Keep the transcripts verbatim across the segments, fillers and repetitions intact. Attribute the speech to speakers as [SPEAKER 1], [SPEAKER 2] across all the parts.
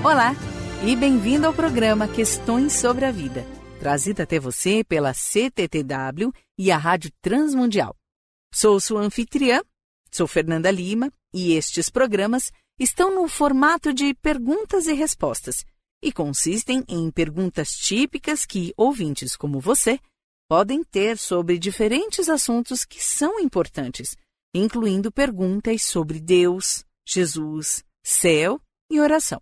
[SPEAKER 1] Olá e bem-vindo ao programa Questões sobre a Vida, trazido até você pela C T T W e a Rádio Transmundial. Sou sua anfitriã, sou Fernanda Lima, e estes programas estão no formato de perguntas e respostas e consistem em perguntas típicas que ouvintes como você podem ter sobre diferentes assuntos que são importantes, incluindo perguntas sobre Deus, Jesus, céu e oração.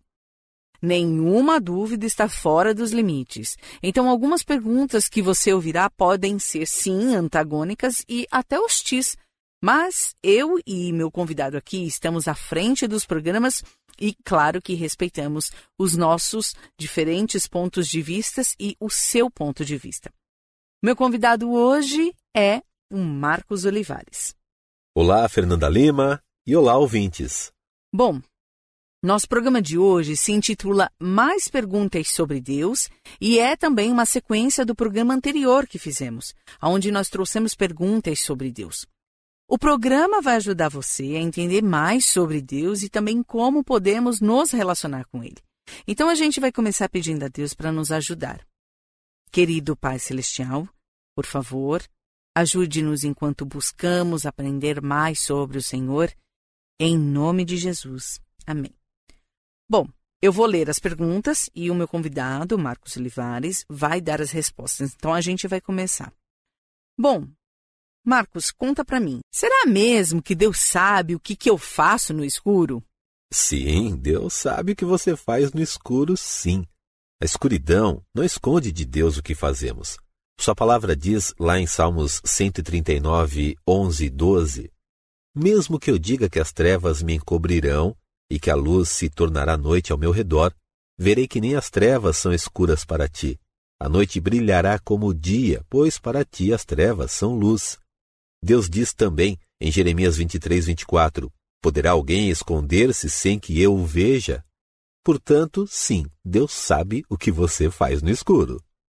[SPEAKER 1] Nenhuma dúvida está fora dos limites. Então, algumas perguntas que você ouvirá podem ser, sim, antagônicas e até hostis. Mas eu e meu convidado aqui estamos à frente dos programas e, claro, que respeitamos os nossos diferentes pontos de vista e o seu ponto de vista. Meu convidado hoje é o Marcos Olivares.
[SPEAKER 2] Olá, Fernanda Lima, e olá, ouvintes.
[SPEAKER 1] Bom, nosso programa de hoje se intitula Mais Perguntas sobre Deus e é também uma sequência do programa anterior que fizemos, onde nós trouxemos perguntas sobre Deus. O programa vai ajudar você a entender mais sobre Deus e também como podemos nos relacionar com Ele. Então a gente vai começar pedindo a Deus para nos ajudar. Querido Pai Celestial, por favor, ajude-nos enquanto buscamos aprender mais sobre o Senhor, em nome de Jesus. Amém. Bom, eu vou ler as perguntas e o meu convidado, Marcos Olivares, vai dar as respostas. Então, a gente vai começar. Bom, Marcos, conta pra mim. Será mesmo que Deus sabe o que, que eu faço no escuro?
[SPEAKER 2] Sim, Deus sabe o que você faz no escuro, sim. A escuridão não esconde de Deus o que fazemos. Sua palavra diz lá em Salmos cento e trinta e nove, onze e doze, mesmo que eu diga que as trevas me encobrirão e que a luz se tornará noite ao meu redor, verei que nem as trevas são escuras para ti. A noite brilhará como o dia, pois para ti as trevas são luz. Deus diz também em Jeremias vinte e três, vinte e quatro, poderá alguém esconder-se sem que eu o veja? Portanto, sim, Deus sabe o que você faz no escuro.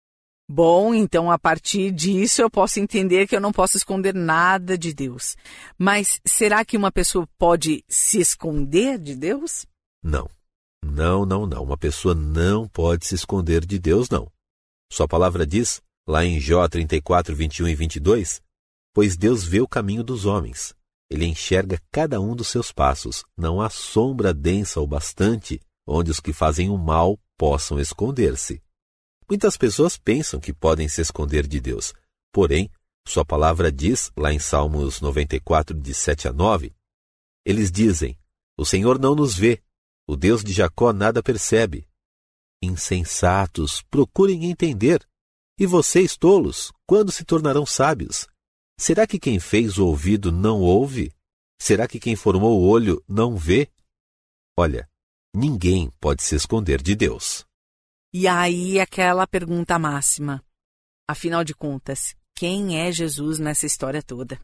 [SPEAKER 1] Bom, então a partir disso eu posso entender que eu não posso esconder nada de Deus. Mas será que uma pessoa pode se esconder de Deus?
[SPEAKER 2] Não, não, não, não. Uma pessoa não pode se esconder de Deus, não. Sua palavra diz, lá em Jó trinta e quatro, vinte e um e vinte e dois, pois Deus vê o caminho dos homens. Ele enxerga cada um dos seus passos. Não há sombra densa o bastante onde os que fazem o mal possam esconder-se. Muitas pessoas pensam que podem se esconder de Deus. Porém, sua palavra diz, lá em Salmos noventa e quatro, de sete a nove, eles dizem, o Senhor não nos vê, o Deus de Jacó nada percebe. Insensatos, procurem entender. E vocês, tolos, quando se tornarão sábios? Será que quem fez o ouvido não ouve? Será que quem formou o olho não vê? Olha, ninguém pode se esconder de Deus.
[SPEAKER 1] E aí aquela pergunta máxima. Afinal de contas, quem é Jesus nessa história toda?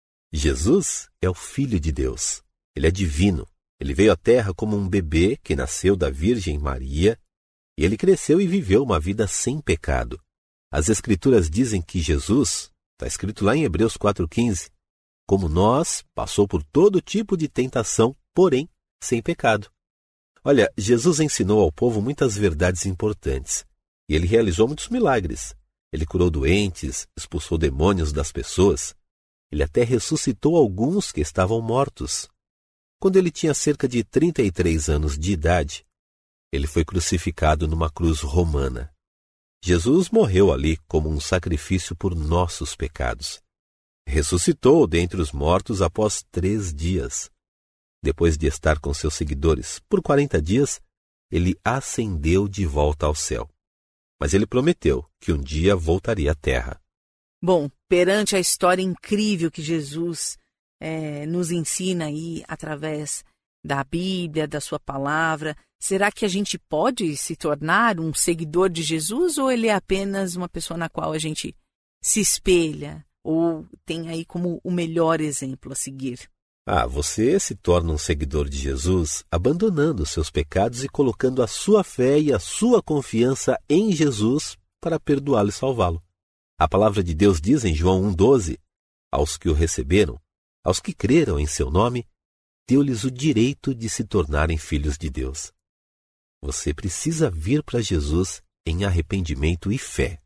[SPEAKER 2] Jesus é o Filho de Deus. Ele é divino. Ele veio à Terra como um bebê que nasceu da Virgem Maria e ele cresceu e viveu uma vida sem pecado. As Escrituras dizem que Jesus, está escrito lá em Hebreus quatro, quinze, como nós, passou por todo tipo de tentação, porém sem pecado. Olha, Jesus ensinou ao povo muitas verdades importantes e ele realizou muitos milagres. Ele curou doentes, expulsou demônios das pessoas. Ele até ressuscitou alguns que estavam mortos. Quando ele tinha cerca de trinta e três anos de idade, ele foi crucificado numa cruz romana. Jesus morreu ali como um sacrifício por nossos pecados. Ressuscitou dentre os mortos após três dias. Depois de estar com seus seguidores por quarenta dias, ele ascendeu de volta ao céu. Mas ele prometeu que um dia voltaria à terra.
[SPEAKER 1] Bom, perante a história incrível que Jesus é, nos ensina aí através da Bíblia, da sua palavra, será que a gente pode se tornar um seguidor de Jesus ou ele é apenas uma pessoa na qual a gente se espelha ou tem aí como o melhor exemplo a seguir?
[SPEAKER 2] Ah, você se torna um seguidor de Jesus abandonando os seus pecados e colocando a sua fé e a sua confiança em Jesus para perdoá-lo e salvá-lo. A palavra de Deus diz em João um, doze, aos que o receberam, aos que creram em seu nome, deu-lhes o direito de se tornarem filhos de Deus. Você precisa vir para Jesus em arrependimento e fé.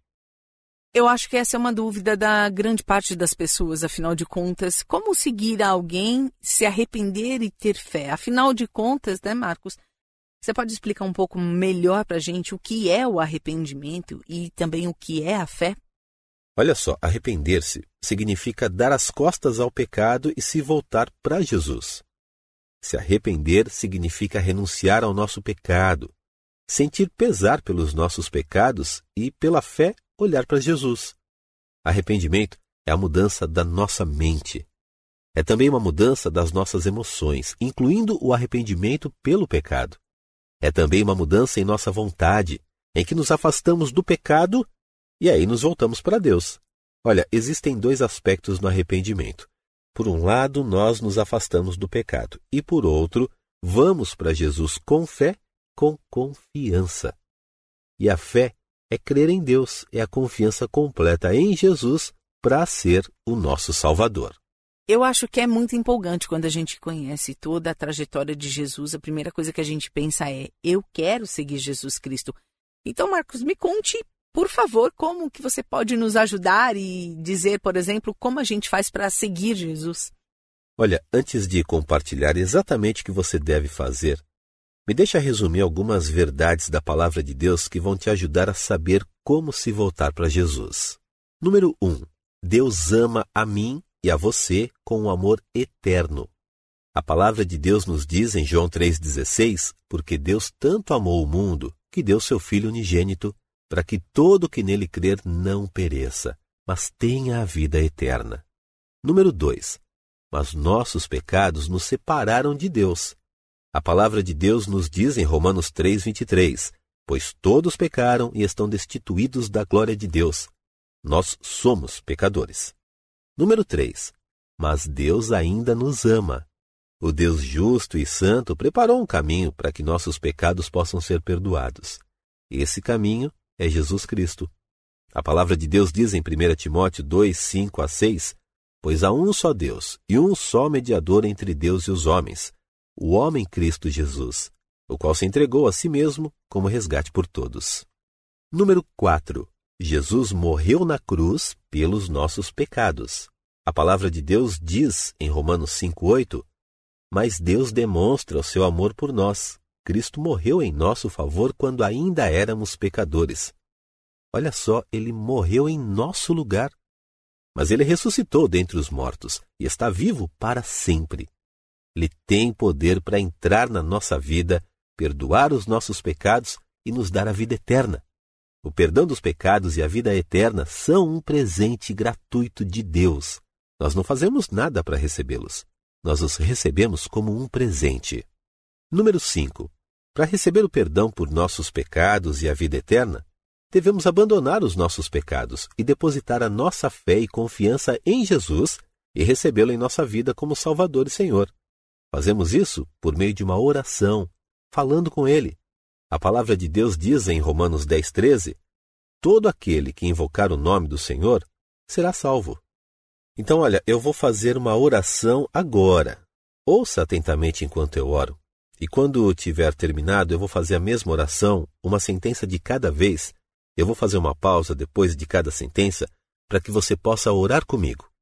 [SPEAKER 1] Eu acho que essa é uma dúvida da grande parte das pessoas, afinal de contas. Como seguir alguém, se arrepender e ter fé? Afinal de contas, né, Marcos? Você pode explicar um pouco melhor para a gente o que é o arrependimento e também o que é a fé?
[SPEAKER 2] Olha só, arrepender-se significa dar as costas ao pecado e se voltar para Jesus. Se arrepender significa renunciar ao nosso pecado, sentir pesar pelos nossos pecados e, pela fé, olhar para Jesus. Arrependimento é a mudança da nossa mente. É também uma mudança das nossas emoções, incluindo o arrependimento pelo pecado. É também uma mudança em nossa vontade, em que nos afastamos do pecado e aí nos voltamos para Deus. Olha, existem dois aspectos no arrependimento. Por um lado, nós nos afastamos do pecado e, por outro, vamos para Jesus com fé, com confiança. E a fé é crer em Deus, é a confiança completa em Jesus para ser o nosso Salvador.
[SPEAKER 1] Eu acho que é muito empolgante quando a gente conhece toda a trajetória de Jesus. A primeira coisa que a gente pensa é, eu quero seguir Jesus Cristo. Então, Marcos, me conte, por favor, como que você pode nos ajudar e dizer, por exemplo, como a gente faz para seguir Jesus?
[SPEAKER 2] Olha, antes de compartilhar exatamente o que você deve fazer, me deixa resumir algumas verdades da Palavra de Deus que vão te ajudar a saber como se voltar para Jesus. Número um. Deus ama a mim e a você com um amor eterno. A Palavra de Deus nos diz em João três dezesseis, porque Deus tanto amou o mundo que deu seu Filho unigênito para que todo que nele crer não pereça, mas tenha a vida eterna. Número dois. Mas nossos pecados nos separaram de Deus. A Palavra de Deus nos diz em Romanos três, vinte e três, pois todos pecaram e estão destituídos da glória de Deus. Nós somos pecadores. Número três. Mas Deus ainda nos ama. O Deus justo e santo preparou um caminho para que nossos pecados possam ser perdoados. Esse caminho é Jesus Cristo. A Palavra de Deus diz em primeira Timóteo dois, cinco a seis, pois há um só Deus e um só mediador entre Deus e os homens, o homem Cristo Jesus, o qual se entregou a si mesmo como resgate por todos. Número quatro. Jesus morreu na cruz pelos nossos pecados. A Palavra de Deus diz em Romanos cinco, oito, mas Deus demonstra o seu amor por nós. Cristo morreu em nosso favor quando ainda éramos pecadores. Olha só, ele morreu em nosso lugar. Mas ele ressuscitou dentre os mortos e está vivo para sempre. Ele tem poder para entrar na nossa vida, perdoar os nossos pecados e nos dar a vida eterna. O perdão dos pecados e a vida eterna são um presente gratuito de Deus. Nós não fazemos nada para recebê-los. Nós os recebemos como um presente. Número cinco. Para receber o perdão por nossos pecados e a vida eterna, devemos abandonar os nossos pecados e depositar a nossa fé e confiança em Jesus e recebê-lo em nossa vida como Salvador e Senhor. Fazemos isso por meio de uma oração, falando com Ele. A Palavra de Deus diz em Romanos dez, treze, todo aquele que invocar o nome do Senhor será salvo. Então, olha, eu vou fazer uma oração agora. Ouça atentamente enquanto eu oro. E quando tiver terminado, eu vou fazer a mesma oração, uma sentença de cada vez. Eu vou fazer uma pausa depois de cada sentença para que você possa orar comigo.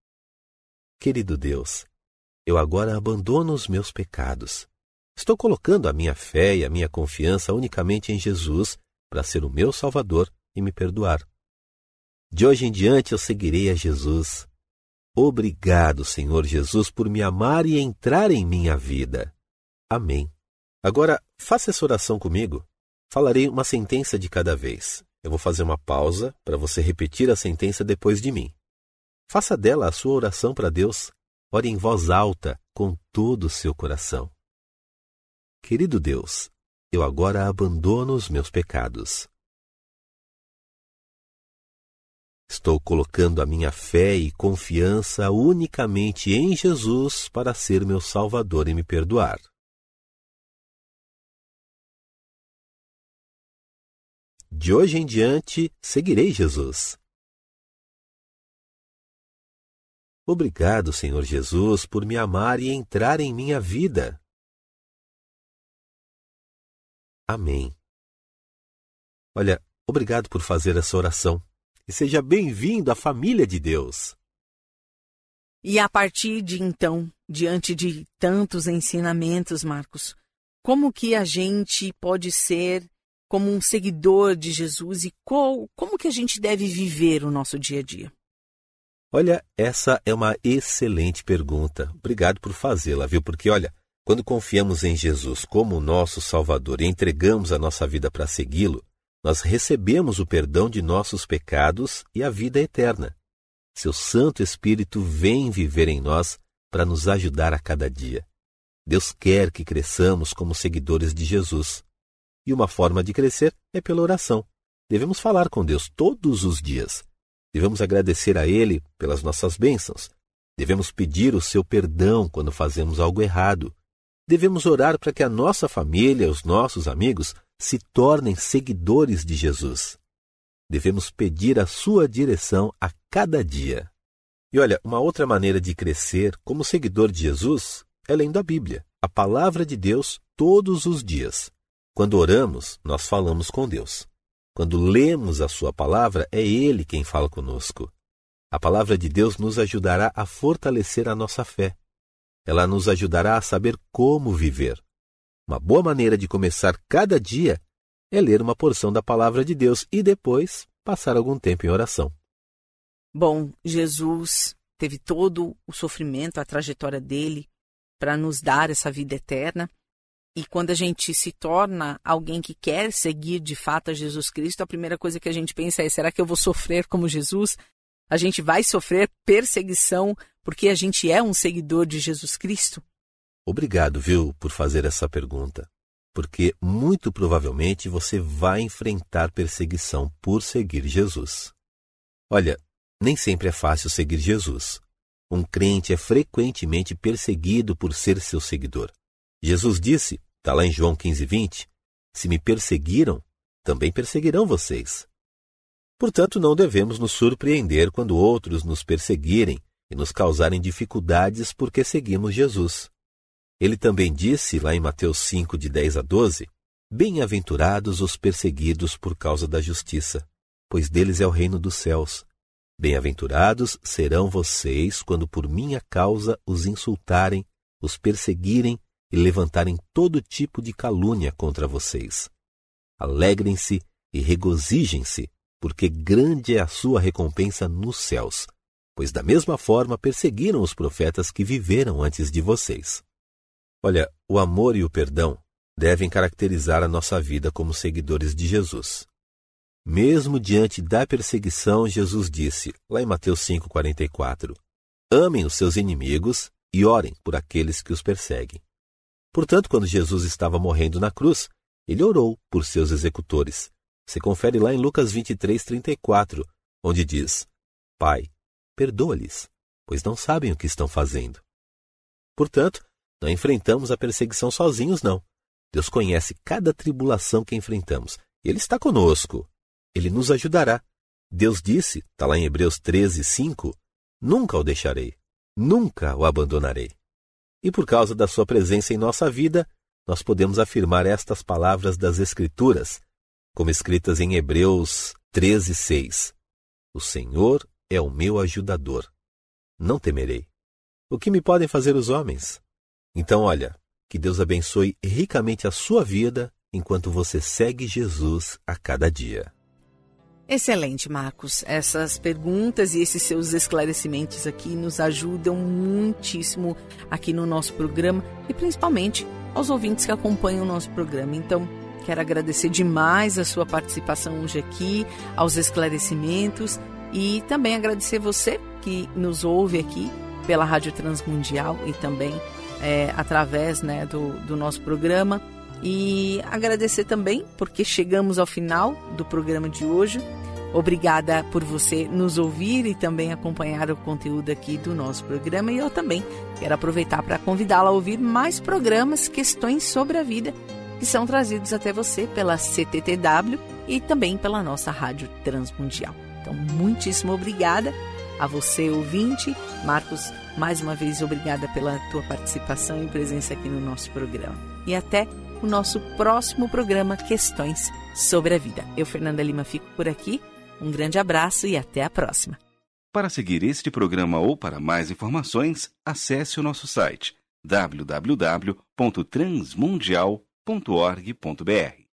[SPEAKER 2] Querido Deus, eu agora abandono os meus pecados. Estou colocando a minha fé e a minha confiança unicamente em Jesus para ser o meu Salvador e me perdoar. De hoje em diante eu seguirei a Jesus. Obrigado, Senhor Jesus, por me amar e entrar em minha vida. Amém. Agora, faça essa oração comigo. Falarei uma sentença de cada vez. Eu vou fazer uma pausa para você repetir a sentença depois de mim. Faça dela a sua oração para Deus. Ore em voz alta, com todo o seu coração. Querido Deus, eu agora abandono os meus pecados. Estou colocando a minha fé e confiança unicamente em Jesus para ser meu Salvador e me perdoar. De hoje em diante, seguirei Jesus. Obrigado, Senhor Jesus, por me amar e entrar em minha vida. Amém. Olha, obrigado por fazer essa oração e seja bem-vindo à família de Deus.
[SPEAKER 1] E a partir de então, diante de tantos ensinamentos, Marcos, como que a gente pode ser como um seguidor de Jesus e qual, como que a gente deve viver o nosso dia a dia?
[SPEAKER 2] Olha, essa é uma excelente pergunta. Obrigado por fazê-la, viu? Porque, olha, quando confiamos em Jesus como o nosso Salvador e entregamos a nossa vida para segui-lo, nós recebemos o perdão de nossos pecados e a vida eterna. Seu Santo Espírito vem viver em nós para nos ajudar a cada dia. Deus quer que cresçamos como seguidores de Jesus. E uma forma de crescer é pela oração. Devemos falar com Deus todos os dias. Devemos agradecer a Ele pelas nossas bênçãos. Devemos pedir o seu perdão quando fazemos algo errado. Devemos orar para que a nossa família, os nossos amigos, se tornem seguidores de Jesus. Devemos pedir a sua direção a cada dia. E olha, uma outra maneira de crescer como seguidor de Jesus é lendo a Bíblia, a palavra de Deus, todos os dias. Quando oramos, nós falamos com Deus. Quando lemos a sua palavra, é Ele quem fala conosco. A palavra de Deus nos ajudará a fortalecer a nossa fé. Ela nos ajudará a saber como viver. Uma boa maneira de começar cada dia é ler uma porção da palavra de Deus e depois passar algum tempo em oração.
[SPEAKER 1] Bom, Jesus teve todo o sofrimento, a trajetória dele para nos dar essa vida eterna. E quando a gente se torna alguém que quer seguir de fato a Jesus Cristo, a primeira coisa que a gente pensa é, será que eu vou sofrer como Jesus? A gente vai sofrer perseguição porque a gente é um seguidor de Jesus Cristo?
[SPEAKER 2] Obrigado, viu, por fazer essa pergunta. Porque muito provavelmente você vai enfrentar perseguição por seguir Jesus. Olha, nem sempre é fácil seguir Jesus. Um crente é frequentemente perseguido por ser seu seguidor. Jesus disse, está lá em João quinze, vinte, se me perseguiram, também perseguirão vocês. Portanto, não devemos nos surpreender quando outros nos perseguirem e nos causarem dificuldades porque seguimos Jesus. Ele também disse, lá em Mateus cinco, de dez a doze, bem-aventurados os perseguidos por causa da justiça, pois deles é o reino dos céus. Bem-aventurados serão vocês quando por minha causa os insultarem, os perseguirem e levantarem todo tipo de calúnia contra vocês. Alegrem-se e regozijem-se, porque grande é a sua recompensa nos céus, pois da mesma forma perseguiram os profetas que viveram antes de vocês. Olha, o amor e o perdão devem caracterizar a nossa vida como seguidores de Jesus. Mesmo diante da perseguição, Jesus disse, lá em Mateus cinco, quarenta e quatro, amem os seus inimigos e orem por aqueles que os perseguem. Portanto, quando Jesus estava morrendo na cruz, ele orou por seus executores. Se confere lá em Lucas vinte e três, trinta e quatro, onde diz, Pai, perdoa-lhes, pois não sabem o que estão fazendo. Portanto, não enfrentamos a perseguição sozinhos, não. Deus conhece cada tribulação que enfrentamos. Ele está conosco. Ele nos ajudará. Deus disse, está lá em Hebreus treze, cinco, nunca o deixarei, nunca o abandonarei. E por causa da sua presença em nossa vida, nós podemos afirmar estas palavras das Escrituras, como escritas em Hebreus treze, seis. O Senhor é o meu ajudador. Não temerei. O que me podem fazer os homens? Então, olha, que Deus abençoe ricamente a sua vida enquanto você segue Jesus a cada dia.
[SPEAKER 1] Excelente, Marcos. Essas perguntas e esses seus esclarecimentos aqui nos ajudam muitíssimo aqui no nosso programa e principalmente aos ouvintes que acompanham o nosso programa. Então, quero agradecer demais a sua participação hoje aqui, aos esclarecimentos e também agradecer você que nos ouve aqui pela Rádio Transmundial e também é, através né, do, do nosso programa. E agradecer também porque chegamos ao final do programa de hoje. Obrigada por você nos ouvir e também acompanhar o conteúdo aqui do nosso programa. E eu também quero aproveitar para convidá-la a ouvir mais programas, questões sobre a vida, que são trazidos até você pela C T T W e também pela nossa Rádio Transmundial. Então, muitíssimo obrigada a você, ouvinte. Marcos, mais uma vez, obrigada pela tua participação e presença aqui no nosso programa. E até o nosso próximo programa Questões sobre a Vida. Eu, Fernanda Lima, fico por aqui. Um grande abraço e até a próxima.
[SPEAKER 3] Para seguir este programa ou para mais informações, acesse o nosso site w w w ponto transmundial ponto org ponto b r.